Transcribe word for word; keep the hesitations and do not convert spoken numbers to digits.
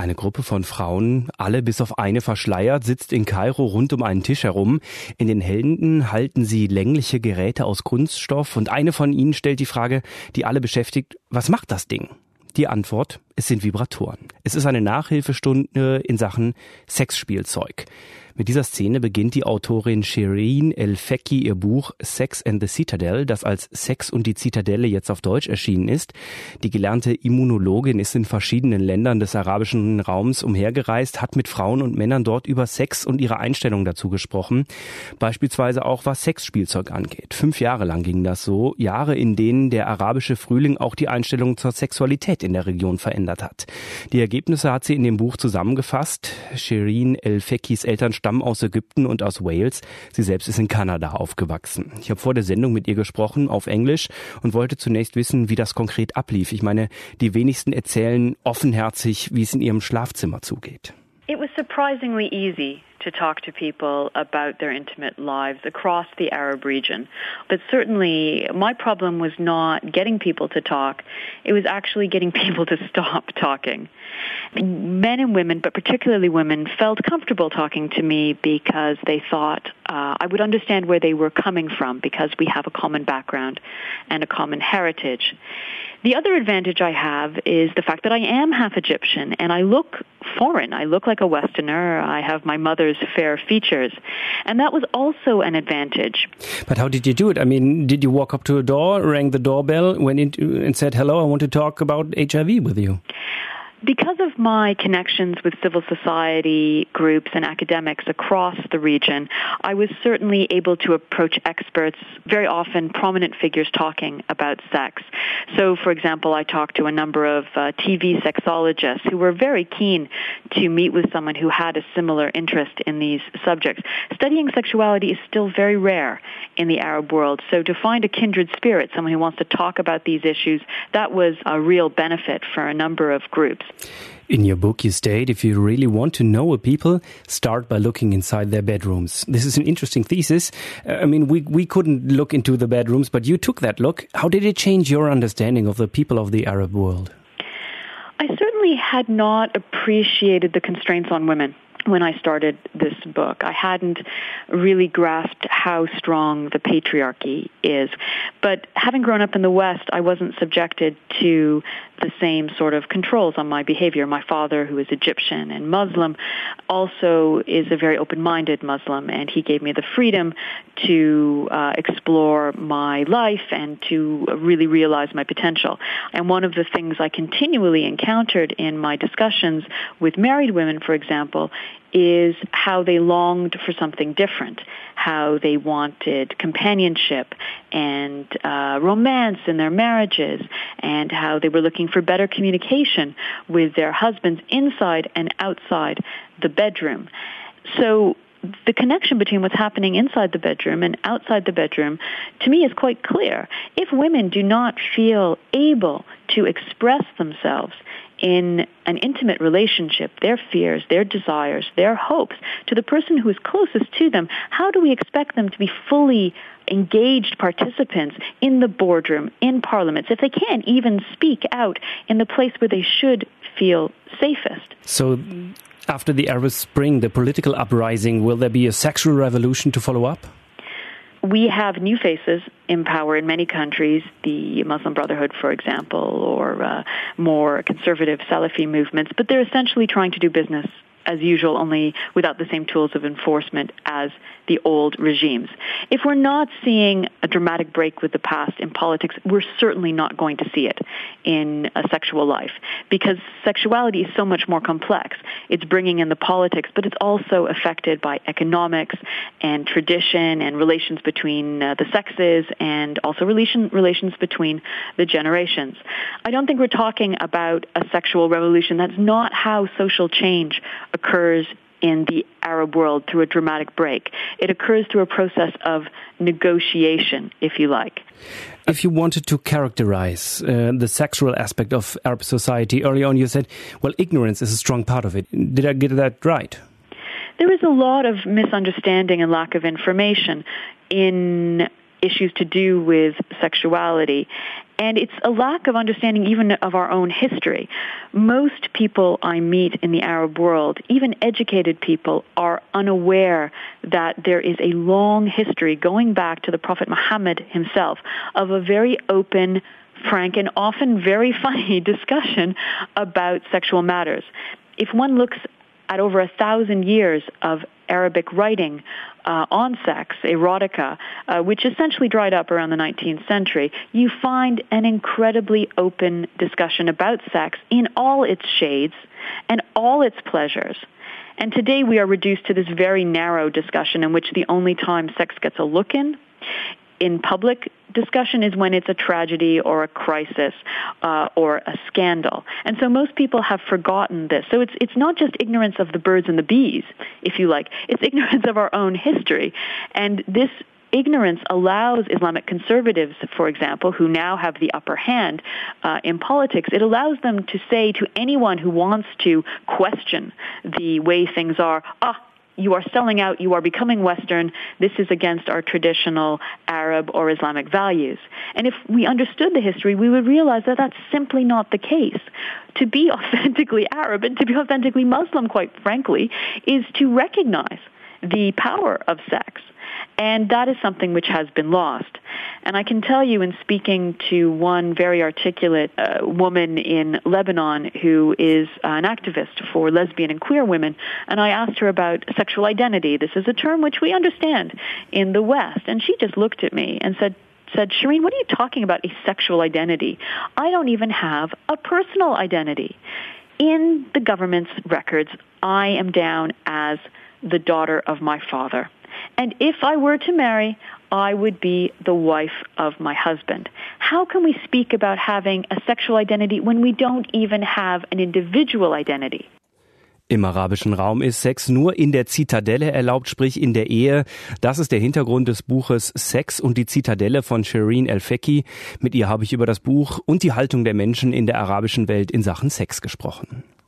Eine Gruppe von Frauen, alle bis auf eine verschleiert, sitzt in Kairo rund um einen Tisch herum. In den Händen halten sie längliche Geräte aus Kunststoff und eine von ihnen stellt die Frage, die alle beschäftigt, was macht das Ding? Die Antwort, es sind Vibratoren. Es ist eine Nachhilfestunde in Sachen Sexspielzeug. Mit dieser Szene beginnt die Autorin Shireen El-Fekky ihr Buch Sex and the Citadel, das als Sex und die Zitadelle jetzt auf Deutsch erschienen ist. Die gelernte Immunologin ist in verschiedenen Ländern des arabischen Raums umhergereist, hat mit Frauen und Männern dort über Sex und ihre Einstellung dazu gesprochen. Beispielsweise auch, was Sexspielzeug angeht. Fünf Jahre lang ging das so. Jahre, in denen der arabische Frühling auch die Einstellung zur Sexualität in der Region verändert hat. Die Ergebnisse hat sie in dem Buch zusammengefasst. Shireen El-Fekkys Eltern stammen aus Ägypten und aus Wales. Sie selbst ist in Kanada aufgewachsen. Ich habe vor der Sendung mit ihr gesprochen auf Englisch und wollte zunächst wissen, wie das konkret ablief. Ich meine, die wenigsten erzählen offenherzig, wie es in ihrem Schlafzimmer zugeht. It was surprisingly easy to talk to people about their intimate lives across the Arab region. But certainly my problem was not getting people to talk. It was actually getting people to stop talking. Men and women, but particularly women, felt comfortable talking to me because they thought uh, I would understand where they were coming from because we have a common background and a common heritage. The other advantage I have is the fact that I am half Egyptian and I look foreign. I look like a Westerner. I have my mother's fair features. And that was also an advantage. But how did you do it? I mean, did you walk up to a door, rang the doorbell, went in and said, hello, I want to talk about H I V with you? Because of my connections with civil society groups and academics across the region, I was certainly able to approach experts, very often prominent figures talking about sex. So, for example, I talked to a number of uh, T V sexologists who were very keen to meet with someone who had a similar interest in these subjects. Studying sexuality is still very rare in the Arab world, so to find a kindred spirit, someone who wants to talk about these issues, that was a real benefit for a number of groups. In your book, you state, if you really want to know a people, start by looking inside their bedrooms. This is an interesting thesis. Uh, I mean, we, we couldn't look into the bedrooms, but you took that look. How did it change your understanding of the people of the Arab world? I certainly had not appreciated the constraints on women when I started this book. I hadn't really grasped how strong the patriarchy is. But having grown up in the West, I wasn't subjected to the same sort of controls on my behavior. My father, who is Egyptian and Muslim, also is a very open-minded Muslim, and he gave me the freedom to uh, explore my life and to really realize my potential. And one of the things I continually encountered in my discussions with married women, for example, is how they longed for something different, how they wanted companionship and uh, romance in their marriages, and how they were looking for better communication with their husbands inside and outside the bedroom. So the connection between what's happening inside the bedroom and outside the bedroom, to me, is quite clear. If women do not feel able to express themselves in an intimate relationship, their fears, their desires, their hopes, to the person who is closest to them, how do we expect them to be fully engaged participants in the boardroom, in parliaments, if they can't even speak out in the place where they should feel safest? So after the Arab Spring, the political uprising, will there be a sexual revolution to follow up? We have new faces in power in many countries, the Muslim Brotherhood, for example, or uh, more conservative Salafi movements, but they're essentially trying to do business as usual, only without the same tools of enforcement as the old regimes. If we're not seeing a dramatic break with the past in politics, we're certainly not going to see it in a sexual life, because sexuality is so much more complex. It's bringing in the politics, but it's also affected by economics and tradition and relations between uh, the sexes, and also relation, relations between the generations. I don't think we're talking about a sexual revolution. That's not how social change occurs in the Arab world through a dramatic break. It occurs through a process of negotiation, if you like. If you wanted to characterize uh, the sexual aspect of Arab society, early on you said, well, ignorance is a strong part of it. Did I get that right? There is a lot of misunderstanding and lack of information in issues to do with sexuality. And it's a lack of understanding even of our own history. Most people I meet in the Arab world, even educated people, are unaware that there is a long history going back to the Prophet Muhammad himself of a very open, frank, and often very funny discussion about sexual matters. If one looks at over a thousand years of Arabic writing uh, on sex, erotica, uh, which essentially dried up around the nineteenth century, you find an incredibly open discussion about sex in all its shades and all its pleasures. And today we are reduced to this very narrow discussion in which the only time sex gets a look in in public discussion is when it's a tragedy or a crisis uh, or a scandal. And so most people have forgotten this. So it's it's not just ignorance of the birds and the bees, if you like. It's ignorance of our own history. And this ignorance allows Islamic conservatives, for example, who now have the upper hand uh, in politics, it allows them to say to anyone who wants to question the way things are, ah, you are selling out, you are becoming Western, this is against our traditional Arab or Islamic values. And if we understood the history, we would realize that that's simply not the case. To be authentically Arab and to be authentically Muslim, quite frankly, is to recognize the power of sex. And that is something which has been lost. And I can tell you, in speaking to one very articulate uh, woman in Lebanon who is uh, an activist for lesbian and queer women, and I asked her about sexual identity. This is a term which we understand in the West. And she just looked at me and said, said, Shireen, what are you talking about, a sexual identity? I don't even have a personal identity. In the government's records, I am down as the daughter of my father. And if I were to marry, I would be the wife of my husband. How can we speak about having a sexual identity when we don't even have an individual identity? Im arabischen Raum ist Sex nur in der Zitadelle erlaubt, sprich in der Ehe. Das ist der Hintergrund des Buches Sex und die Zitadelle von Shireen El-Fekky. Mit ihr habe ich über das Buch und die Haltung der Menschen in der arabischen Welt in Sachen Sex gesprochen.